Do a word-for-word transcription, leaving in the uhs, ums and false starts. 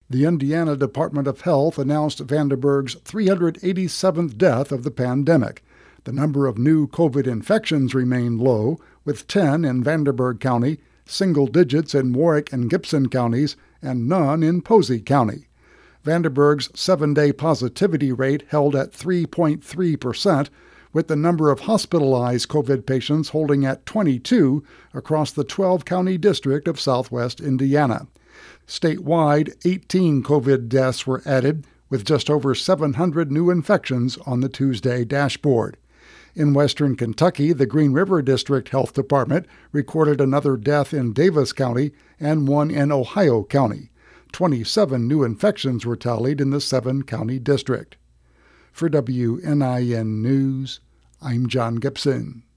The Indiana Department of Health announced Vanderburgh's three hundred eighty-seventh death of the pandemic. The number of new COVID infections remained low, with ten in Vanderburgh County, single digits in Warwick and Gibson counties, and none in Posey County. Vanderburgh's seven-day positivity rate held at three point three percent, with the number of hospitalized COVID patients holding at twenty-two across the twelve-county district of southwest Indiana. Statewide, eighteen COVID deaths were added, with just over seven hundred new infections on the Tuesday dashboard. In western Kentucky, the Green River District Health Department recorded another death in Davis County and one in Ohio County. twenty-seven new infections were tallied in the seven-county district. For W N I N News, I'm John Gibson.